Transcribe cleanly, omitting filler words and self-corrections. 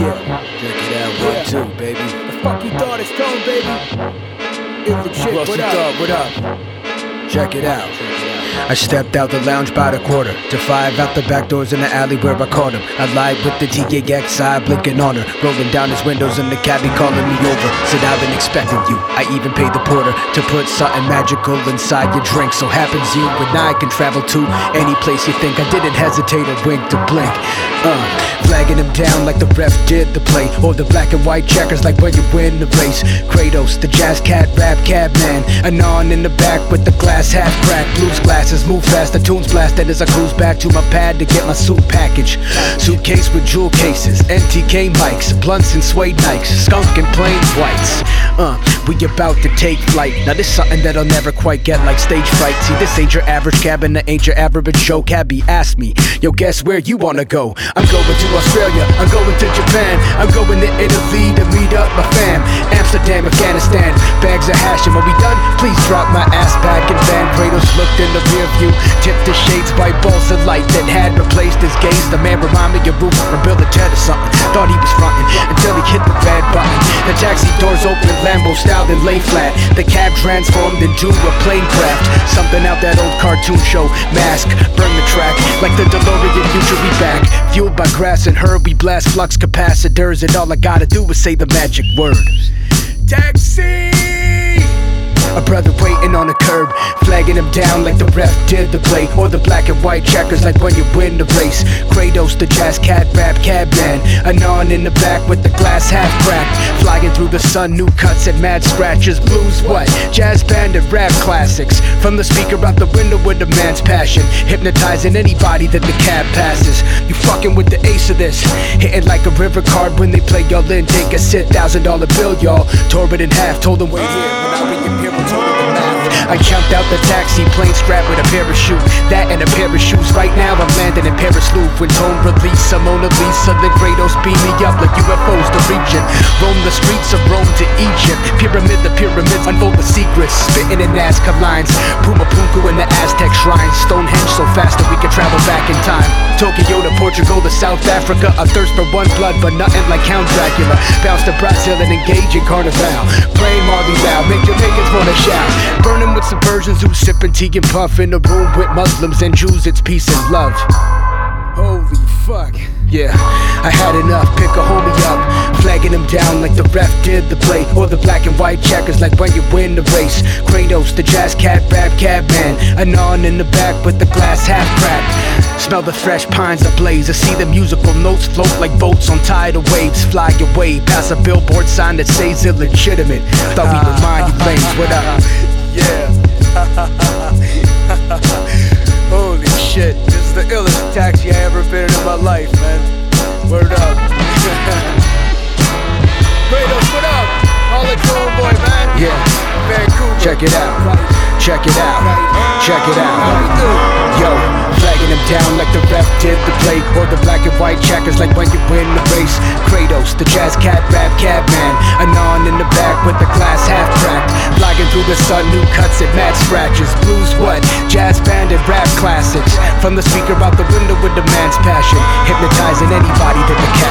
Yeah, check it out, 1, 2, baby. The fuck you thought it's Stone, baby? Illegit, what up? What up? Check it out. I stepped out the lounge by the 4:45, out the back doors in the alley where I caught him. I lied with the TAX, I blinking on her, rolling down his windows and the cabbie calling me over. Said I've been expecting you. I even paid the porter to put something magical inside your drink. So happens you and I can travel to any place you think. I didn't hesitate or wink to blink. Flagging him down like the ref did the play, or the black and white checkers like when you win the race. Kratos, the jazz cat, rap cab man, Anon in the back with the glass half cracked. Blues glasses move fast, the tunes blasted as I cruise back to my pad to get my suit package. Suitcase with jewel cases, NTK mics, blunts and suede Nikes, skunk and plain whites. We about to take flight. Now this something that I'll never quite get, like stage fright. See, this ain't your average cab and that ain't your average show. Cabbie asked me, yo, guess where you wanna go? I'm going to Australia, I'm going to Japan, I'm going to Italy to meet up my fam. Amsterdam, Afghanistan, bags of hash, and when we done, please drop my ass back in van. Kratos looked in the rear view, tipped the shades, bright balls of light that had replaced his gaze. The man reminded me of Rufus from Bill and Ted or something. Thought he was frontin' until he hit the red button. The taxi doors open, Lambo styled and lay flat. The cab transformed into a plane craft. Something out that old cartoon show, Mask, burn the track like the DeLorean future we back. Fueled by grass and herb, we blast flux capacitors, and all I gotta do is say the magic word. Taxi! A brother waiting on the curb, flagging him down like the ref did the play, or the black and white checkers like when you win the race. Kratos, the jazz cat, rap cab man, Anon in the back with the glass half cracked. Flying through the sun, new cuts and mad scratches. Blues what? Jazz band and rap classics. From the speaker out the window with a man's passion, hypnotizing anybody that the cab passes. You fucking with the ace of this, hitting like a river card when they play y'all in. Take a sit, $1,000 bill, y'all. Tore it in half, told them wait here when I reappear. I jumped out the taxi, plane strapped with a parachute, that and a pair of shoes. Right now I'm landing in Paris Louvre. When tone release, I'm Mona Lisa. Then Kratos beam me up like UFOs to region. Roam the streets of Rome to Egypt. Pyramid, the pyramids unfold the secrets. Spitting in Nazca lines, Puma Punku in the Aztec shrines. Stonehenge so fast that we can travel back in time. Tokyo to Portugal to South Africa. A thirst for one blood, but nothing like Count Dracula. Bounce to Brazil and engage in Carnival. Playing Marley Loud, make Jamaicans wanna shout. Burning with some Persians who sipping tea and puff in a room with Muslims and Jews. It's peace and love. Holy fuck. Yeah, I had enough, pick a homie up, flagging him down like the ref did the play, or the black and white checkers like when you win the race. Kratos, the jazz cat, rap cab man, Anon in the back with the glass half cracked. Smell the fresh pines ablaze, I see the musical notes float like boats on tidal waves. Fly away past a billboard sign that says illegitimate. Thought we would mind you lames, what up? Yeah. Holy shit, this is the illest taxi I ever been in my life, man. Word up. Kratos, what up? All the cool boy, man. Yeah. Vancouver. Check it out. Check it out. Check it out. Yo, flagging him down like the ref did the play, or the black and white checkers like when you win the race. Kratos, the jazz cat, rap cab man, Anon in the back with the glass half cracked. Flying through the sun, new cuts and mad scratches. Blues what? Jazz band and rap classics. From the speaker out the window with the man's passion, hypnotizing anybody that the